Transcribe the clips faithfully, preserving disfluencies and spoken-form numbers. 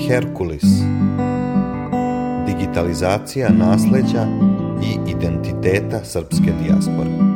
Herkulis. Digitalizacija nasleđa i identiteta srpske dijaspore.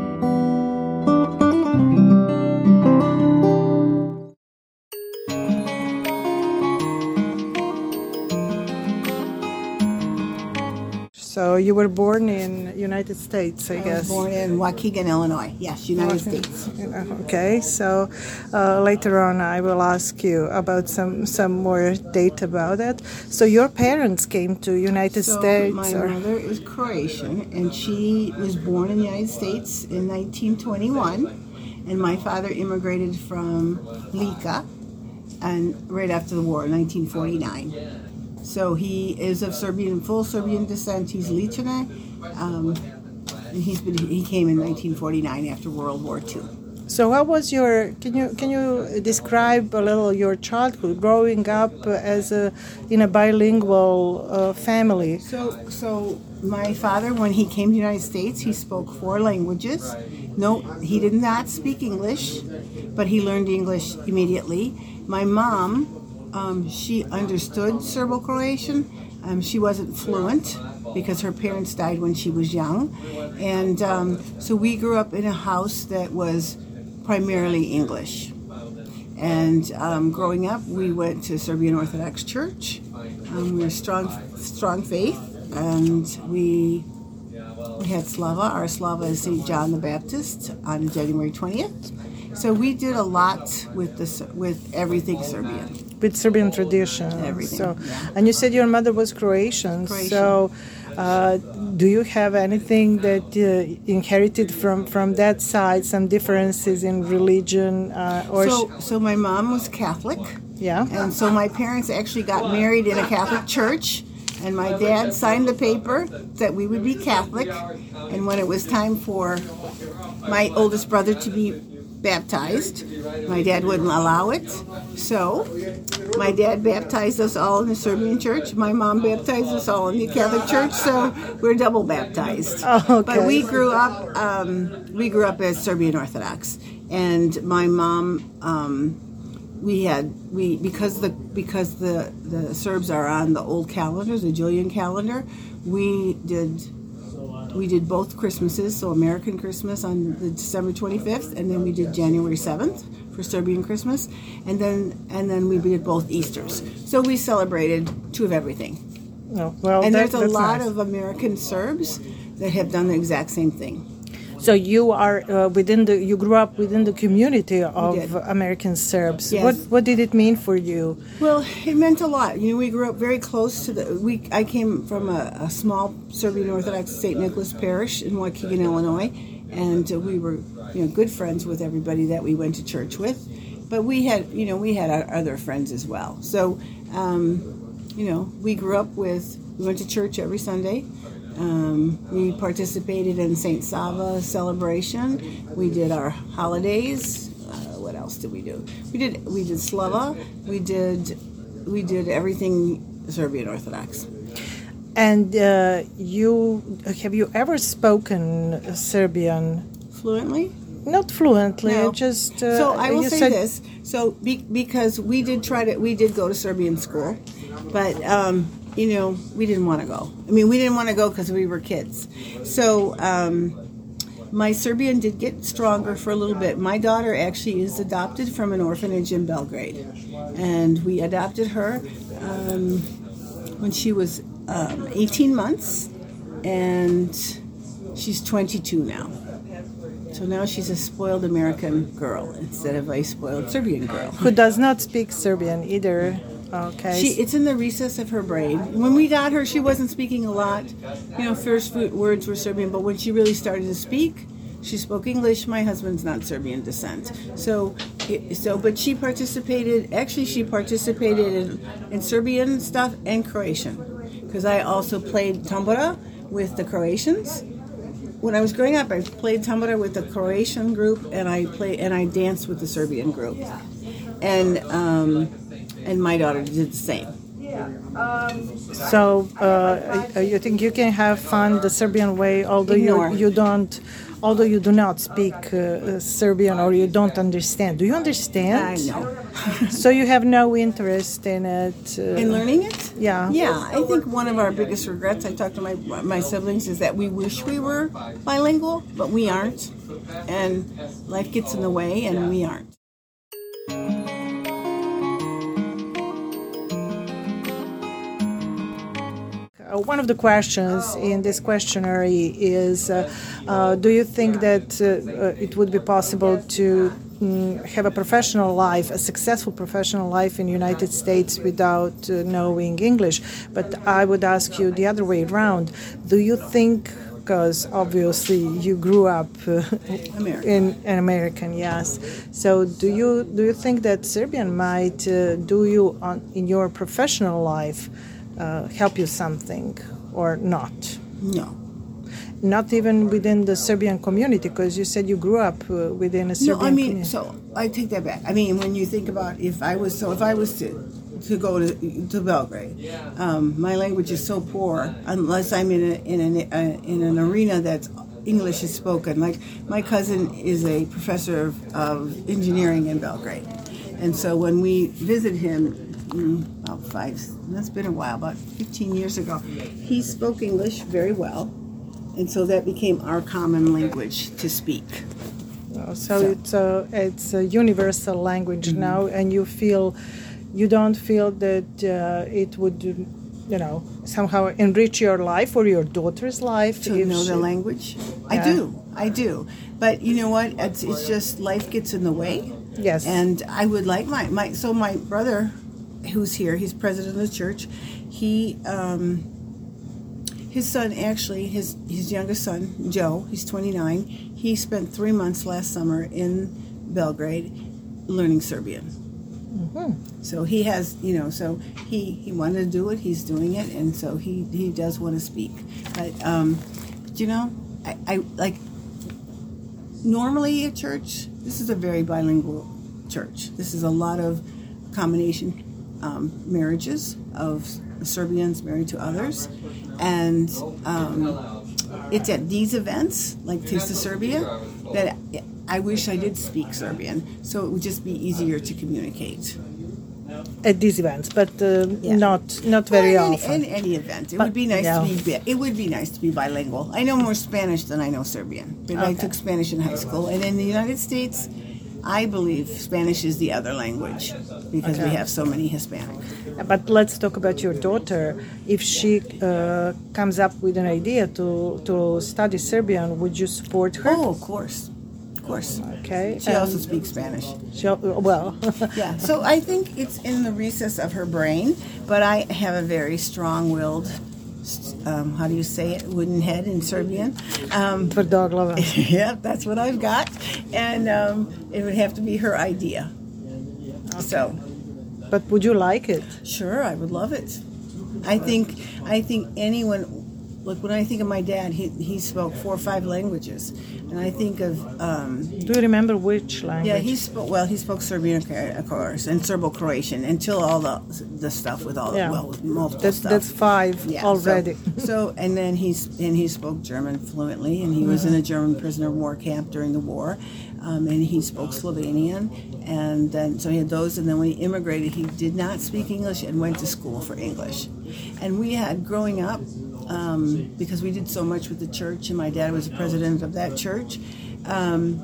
So you were born in United States, I, I guess. was born in Waukegan, Illinois. Yes, United States. Okay, so uh, later on I will ask you about some, some more data about it. So your parents came to United so States? My or? mother is Croatian, and she was born in the United States in nineteen twenty-one, and my father immigrated from Lika, and right after the war, nineteen forty-nine. So he is of Serbian, full Serbian descent. He's Ličane, um, and he's been, he came in nineteen forty-nine after World War Two. So how was your, can you can you describe a little your childhood, growing up as a, in a bilingual uh, family? So, so my father, when he came to the United States, he spoke four languages. No, he did not speak English, but he learned English immediately. My mom, Um, she understood Serbo-Croatian. Um, she wasn't fluent because her parents died when she was young. And um, so we grew up in a house that was primarily English. And um, growing up, we went to Serbian Orthodox Church. Um, we were strong, strong faith. And we, we had Slava. Our Slava is Saint John the Baptist on January twentieth. So we did a lot with the with everything Serbian. With Serbian tradition. Everything. So, yeah. And you said your mother was Croatian. Croatian. So uh, do you have anything that uh, inherited from, from that side, some differences in religion? Uh, or so, sh- so my mom was Catholic. Yeah. And so my parents actually got married in a Catholic church. And my dad signed the paper that we would be Catholic. And when it was time for my oldest brother to be baptized, my dad wouldn't allow it. So my dad baptized us all in the Serbian church. My mom baptized us all in the Catholic church. So we're double baptized. Oh, okay. But we grew up. Um, we grew up as Serbian Orthodox, and my mom. Um, we had we because the because the the Serbs are on the old calendar, the Julian calendar. We did. We did both Christmases, so American Christmas on the December twenty-fifth, and then we did January seventh for Serbian Christmas, and then and then we did both Easters. So we celebrated two of everything. Oh, well, and that, there's a lot nice. of American Serbs that have done the exact same thing. So you are uh, within the you grew up within the community of American Serbs. Yes. What what did it mean for you? Well, it meant a lot. You know, we grew up very close to the. We I came from a, a small Serbian Orthodox Saint Nicholas Parish in Waukegan, Illinois, and uh, we were you know good friends with everybody that we went to church with. But we had you know we had our other friends as well. So um, you know we grew up with. We went to church every Sunday. Um, we participated in Saint Sava celebration. We did our holidays. Uh, what else did we do? We did we did Slava. We did we did everything Serbian Orthodox. And uh, you have you ever spoken Serbian Fluently? Not fluently, No. just. Uh, so I will you say said, this. So be, because we did try to we did go to Serbian school, but. Um, You know, we didn't want to go. I mean, we didn't want to go because we were kids. So um, my Serbian did get stronger for a little bit. My daughter actually is adopted from an orphanage in Belgrade. And we adopted her um, when she was um, eighteen months. And she's twenty-two now. So now she's a spoiled American girl instead of a spoiled Serbian girl. Who does not speak Serbian either. Okay. She, it's in the recess of her brain. When we got her, she wasn't speaking a lot. You know, first words were Serbian, but when she really started to speak, she spoke English. My husband's not Serbian descent, so so. But she participated. Actually, she participated in, in Serbian stuff and Croatian, because I also played tambura with the Croatians. When I was growing up, I played tambura with the Croatian group, and I play and I danced with the Serbian group, and. Um, And my daughter did the same. So uh, you think you can have fun the Serbian way, although you, Ignore. you don't, although you do not speak uh, Serbian or you don't understand. Do you understand? I know. So you have no interest in it? Uh, In learning it? Yeah. Yeah, I think one of our biggest regrets, I talked to my my siblings, is that we wish we were bilingual, but we aren't. And life gets in the way, and we aren't. One of the questions in this questionnaire is, uh, uh, do you think that uh, uh, it would be possible to um, have a professional life, a successful professional life in the United States without uh, knowing English? But I would ask you the other way around. Do you think, because obviously you grew up uh, in an American, yes. So do you do you think that Serbian might uh, do you on, in your professional life? Uh, help you something or not? No. Not even within the Serbian community, because you said you grew up uh, within a Serbian No, I mean, community. so I take that back. I mean, when you think about if I was so if I was to to go to to Belgrade, um, my language is so poor unless I'm in a, in an uh, in an arena that's English is spoken. Like my cousin is a professor of, of engineering in Belgrade, and so when we visit him. Mm, about five, that's been a while, about fifteen years ago. He spoke English very well, and so that became our common language to speak. Oh, so, so it's a it's a universal language mm-hmm. now, and you feel, you don't feel that uh, it would, you know, somehow enrich your life or your daughter's life to know she, the language. Yeah. I do, I do, but you know what? It's it's just life gets in the way. Yes, and I would like my my so my brother. Who's here? He's president of the church. He, um, his son actually, his his youngest son, Joe. He's twenty-nine. He spent three months last summer in Belgrade, learning Serbian. Mm-hmm. So he has, you know, so he, he wanted to do it. He's doing it, and so he, he does want to speak. But, um, but you know, I, I like normally at church. This is a very bilingual church. This is a lot of combination. Um, marriages of Serbians married to others, and um, it's at these events like Taste of Serbia that I wish I did speak Serbian, so it would just be easier to communicate at these events, but uh, yeah. not not very well, in, often. In any event, it but, would be nice yeah. to be. It would be nice to be bilingual. I know more Spanish than I know Serbian, but okay. I took Spanish in high school, and in the United States. I believe Spanish is the other language because okay. we have so many Hispanic. But let's talk about your daughter. If she uh, comes up with an idea to, to study Serbian, would you support her? Oh, of course. Of course. Okay. She um, also speaks Spanish. She, well. yeah. So I think it's in the recess of her brain, but I have a very strong-willed Um, how do you say it? Wooden head in Serbian. Um, Tvrdoglava. Yeah, that's what I've got, and um, it would have to be her idea. Okay. So, but would you like it? Sure, I would love it. I think I think anyone. Look, when I think of my dad, he he spoke four or five languages, and I think of. Um, Do you remember which language? Yeah, he spoke. Well, he spoke Serbian, of course, and Serbo-Croatian until all the the stuff with all yeah. well multiple that's, stuff. That's five yeah, already. So, so and then he's and he spoke German fluently, and he mm-hmm. was in a German prisoner of war camp during the war, um, and he spoke Slovenian, and then so he had those. And then when he immigrated, he did not speak English and went to school for English, and we had growing up. Um, because we did so much with the church, and my dad was the president of that church. Um,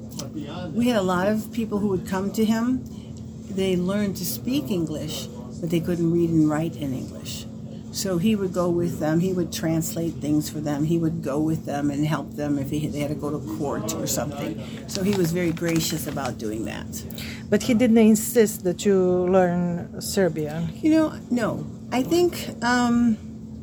we had a lot of people who would come to him. They learned to speak English, but they couldn't read and write in English. So he would go with them. He would translate things for them. He would go with them and help them if they had to go to court or something. So he was very gracious about doing that. But he didn't insist that you learn Serbian. You know, no. I think... Um,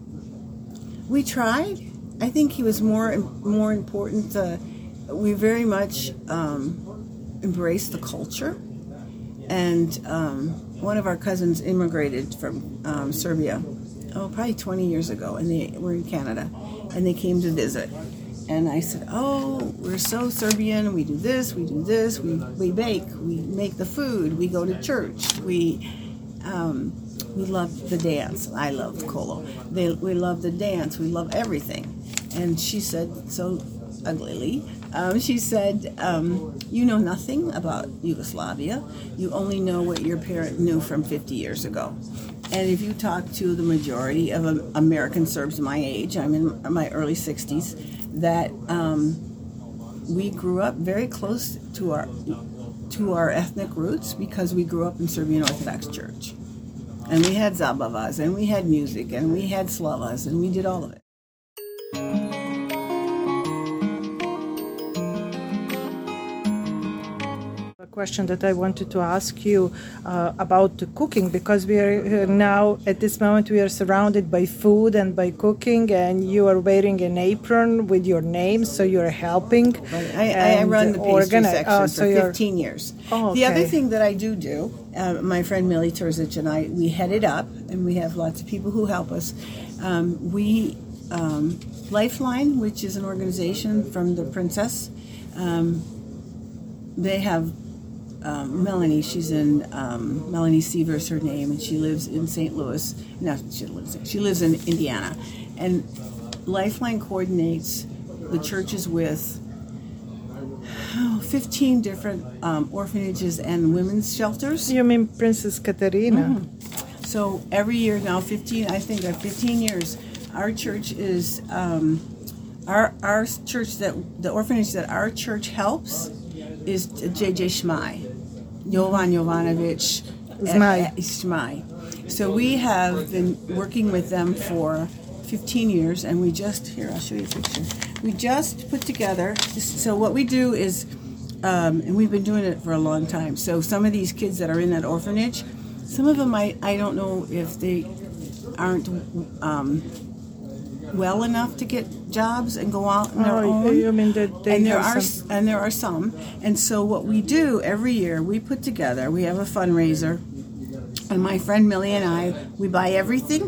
We tried. I think he was more more important. Uh, we very much um, embraced the culture, and um, one of our cousins immigrated from um, Serbia, oh, probably twenty years ago, and they were in Canada, and they came to visit. And I said, "Oh, we're so Serbian. We do this. We do this. We we bake. We make the food. We go to church. We." Um, We love the dance. I love Kolo. They, we love the dance. We love everything. And she said so uglily, Um, she said, um, you know nothing about Yugoslavia. You only know what your parent knew from fifty years ago. And if you talk to the majority of um, American Serbs my age, I'm in my early sixties, that um, we grew up very close to our to our ethnic roots because we grew up in Serbian Orthodox Church. And we had zabavas, and we had music, and we had slavas, and we did all of it. Question that I wanted to ask you uh, about the cooking, because we are uh, now at this moment we are surrounded by food and by cooking, and you are wearing an apron with your name, so you are helping. Right. I, I run the pastry organi- section oh, so for fifteen years. Oh, okay. The other thing that I do do, uh, my friend Millie Terzic and I, we head it up, and we have lots of people who help us. Um, we um, Lifeline, which is an organization from the Princess, um, they have Um, Melanie, she's in, um, Melanie Seaver's her name, and she lives in Saint Louis. No, she lives, she lives in Indiana. And Lifeline coordinates the churches with oh, fifteen different um, orphanages and women's shelters. You mean Princess Katerina? Mm-hmm. So every year now, fifteen, I think, uh, fifteen years, our church is, um, our, our church, that the orphanage that our church helps is J J Shmai. Jovan Jovanovic Zmaj. Shmai. So we have been working with them for fifteen years, and we just, here, I'll show you a picture. We just put together, so what we do is, um, and we've been doing it for a long time, so some of these kids that are in that orphanage, some of them, I, I don't know if they aren't um, well enough to get jobs and go out on their Oh, own. you mean that they and there have are some- and there are some. And so what we do every year, we put together, we have a fundraiser, and my friend Millie and I, we buy everything,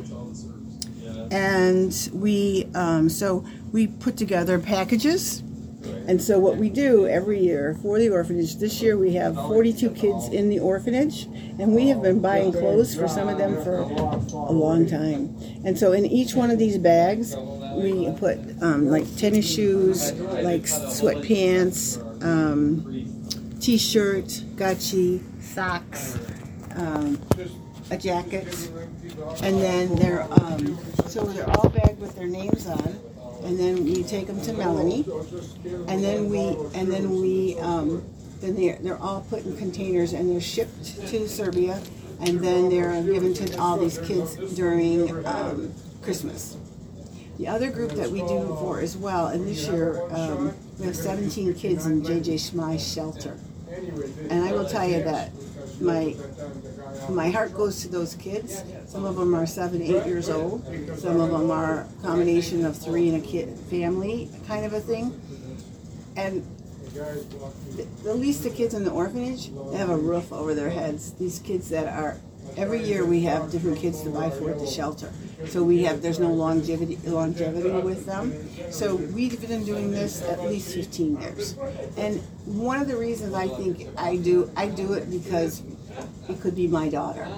and we um, so we put together packages. And so what we do every year for the orphanage, this year we have forty-two kids in the orphanage, and we have been buying clothes for some of them for a long time. And so in each one of these bags, we put um, like tennis shoes, like sweatpants, um, t-shirt, gachi, socks, um, a jacket, and then they're um, so they're all bagged with their names on. And then we take them to Melanie, and then we and then we um, then they're they're all put in containers and they're shipped to Serbia, and then they're given to all these kids during um, Christmas. The other group that we do for as well, and this year um, we have seventeen kids in J J Shmai's shelter, and I will tell you that my my heart goes to those kids. Some of them are seven, eight years old. Some of them are a combination of three and a kid family kind of a thing. And the, at least the kids in the orphanage, they have a roof over their heads. These kids that are, every year we have different kids to buy for at the shelter. So we have, there's no longevity longevity with them. So we've been doing this at least fifteen years. And one of the reasons I think I do, I do it because it could be my daughter.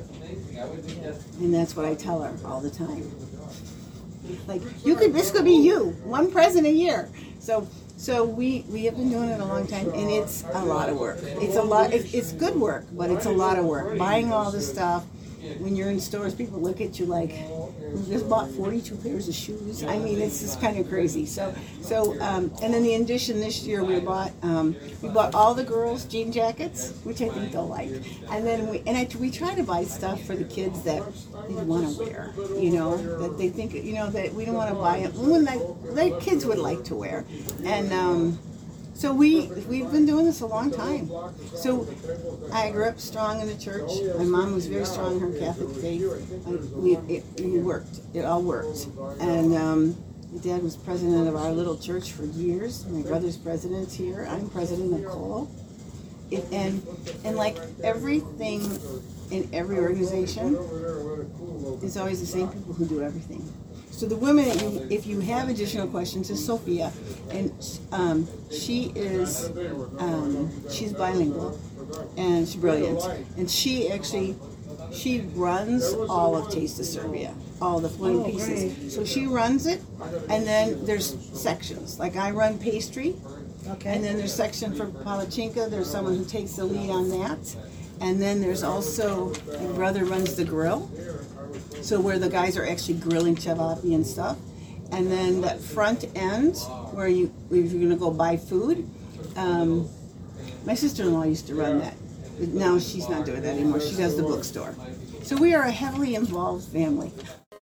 And that's what I tell her all the time. Like, you could, this could be you, one present a year. So So we, we have been doing it a long time, and it's a lot of work. It's a lot. It's, it's good work, but it's a lot of work. Buying all this stuff. When you're in stores, people look at you like, "We just bought forty-two pairs of shoes." I mean, it's just kind of crazy. So, so, um, and then the addition this year, we bought um, we bought all the girls jean jackets, which I think they'll like, and then we and I, we try to buy stuff for the kids that they want to wear. You know, that they think, you know, that we don't want to buy it. When the kids would like to wear, and. Um, So we, we've been doing this a long time. So I grew up strong in the church. My mom was very strong in her Catholic faith. I, we, it, it worked. It all worked. And um, my dad was president of our little church for years. My brother's president here. I'm president of Cole. It, and, and like everything in every organization, it's always the same people who do everything. So the women, that you, if you have additional questions, is Sophia, and um, she is um, she's bilingual, and she's brilliant, and she actually she runs all of Taste of Serbia, all the flying pieces. So she runs it, and then there's sections. Like I run pastry, Okay. And then there's section for Palachinka. There's someone who takes the lead on that. And then there's also, my brother runs the grill. So where the guys are actually grilling cevapi and stuff. And then that front end, where you, if you're going to go buy food, um, my sister-in-law used to run that. But now she's not doing that anymore. She does the bookstore. So we are a heavily involved family.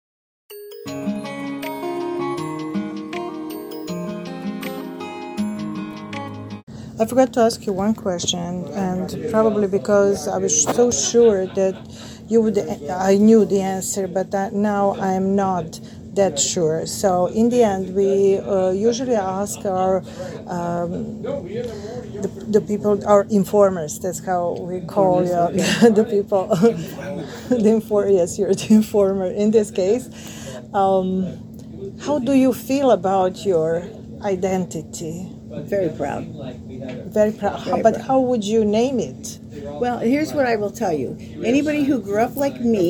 I forgot to ask you one question, and probably because I was so sure that you would, I knew the answer, but that now I'm not that sure. So in the end, we uh, usually ask our um, the, the people, our informers. That's how we call uh, the people. the informer. Yes, you're the informer in this case. Um, how do you feel about your identity? Very proud. Very proud. Very but proud. how would you name it? Well, here's what I will tell you. Anybody who grew up like me,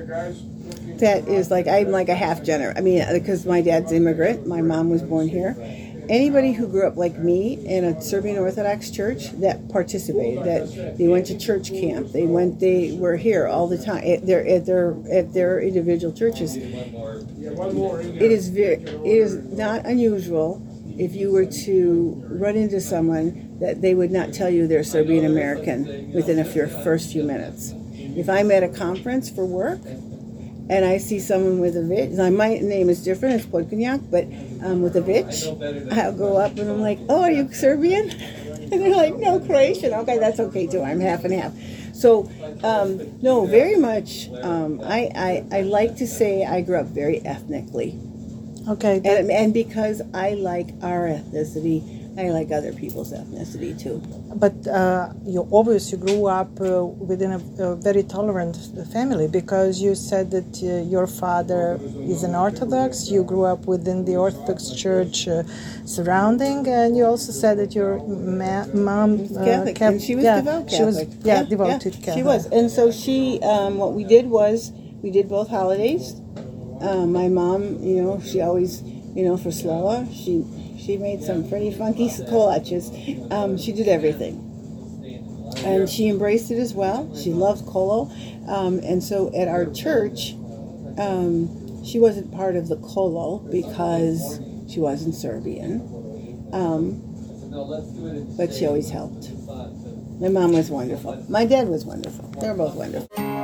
that is like, I'm like a half gener. I mean, because my dad's immigrant, my mom was born here. Anybody who grew up like me in a Serbian Orthodox church that participated, that they went to church camp, they went, they were here all the time at their at their at their individual churches. It is very, it is not unusual if you were to run into someone that they would not tell you they're Serbian American within a few, first few minutes. If I'm at a conference for work and I see someone with a Vich, now my name is different, it's Podkonjak, but um, with a Vich, I'll go up and I'm like, oh, are you Serbian? And they're like, no, Croatian. Okay, that's okay too, I'm half and half. So, um, no, very much, um, I, I, I like to say I grew up very ethnically. Okay. And, and because I like our ethnicity, I like other people's ethnicity too. But uh, you obviously grew up uh, within a, a very tolerant family, because you said that uh, your father is an Orthodox, you grew up within the Orthodox church uh, surrounding, and you also said that your ma- mom uh, Catholic, kept, and she was yeah, devout she was, Catholic. yeah, Yeah, devoted yeah, Catholic. she was. And so she, um, what we did was, we did both holidays. Uh, my mom, you know, she always, you know, for Slava, she she made some pretty funky kolaches. Um, she did everything. And she embraced it as well. She loved kolo. Um, and so at our church, um, she wasn't part of the kolo because she wasn't Serbian. Um, but she always helped. My mom was wonderful. My dad was wonderful. They were both wonderful.